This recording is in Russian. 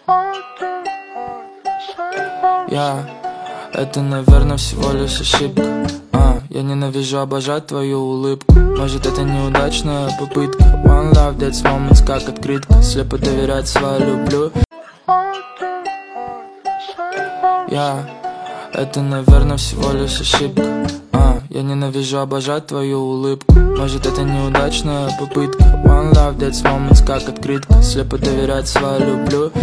Это, наверное, всего лишь ошибка. Я ненавижу обожать твою улыбку. Может, это неудачная попытка. One love, that's moments, как открытка. Слепо доверять свою люблю. Это, наверное, всего лишь ошибка. Я ненавижу обожать твою улыбку. Может, это неудачная попытка. One love, that's moments, как открытка. Слепо доверять свою люблю.